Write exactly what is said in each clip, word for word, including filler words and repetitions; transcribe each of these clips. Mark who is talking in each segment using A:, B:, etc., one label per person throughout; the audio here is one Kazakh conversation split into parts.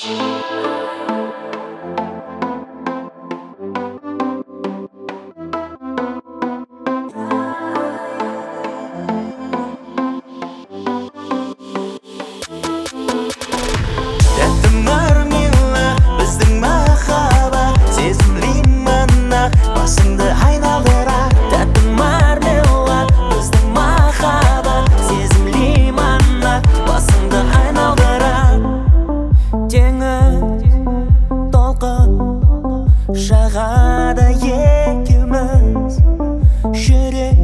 A: Жағада екеуміз жүрек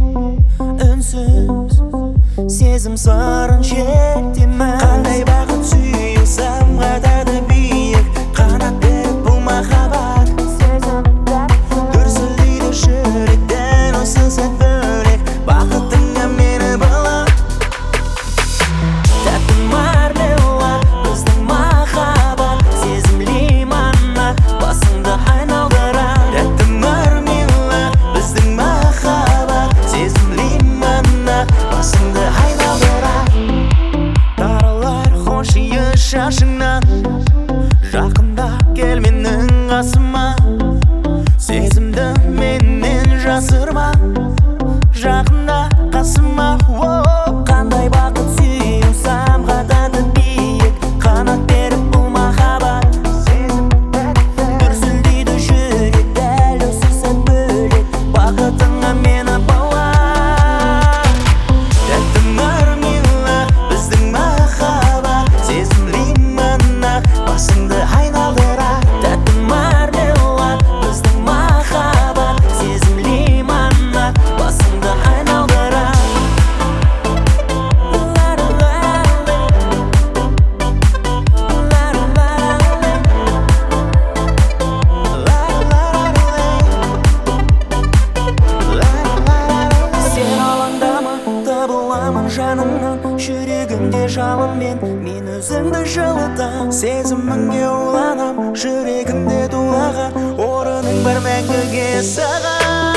A: үнсіз сезім сырын шертеміз. Қандай бақыт сүю самғатады биік қанат беріп бұл махаббат. Дүрсілдейді жүрек дәл осы сәт бөлек бақытыңа мені балап. Тәтті мармелад біздің махаббат, сезім лимонна басыңды айналдырар. Тәтті мармелад біздің махаббат, сезім лимонна басыңды айналдырар. Таралар хош иі шашыңнан, жақында кел менің қасыма. Сезімді менен жасырма, жақында қасыма. Қандай бақыт сүю самғатады биік қанат беріп бұл махаббат. Дүрсілдейді жүрек дәл осы сәт бөлек бақытыңа мені балап. Тәтті мармелад біздің махаббат, сезім лимонна басыңды айналдырар. Тәтті мармелад біздің махаббат, сезім лимонна басыңды айналдырар. Сен алаңдама, табыламын жаныңнан, жүрегімде жалынмен мен өзіңді жылытам. Сезіміңе уланам, жүрегімде тулаған, орының бар мәңгіге саған.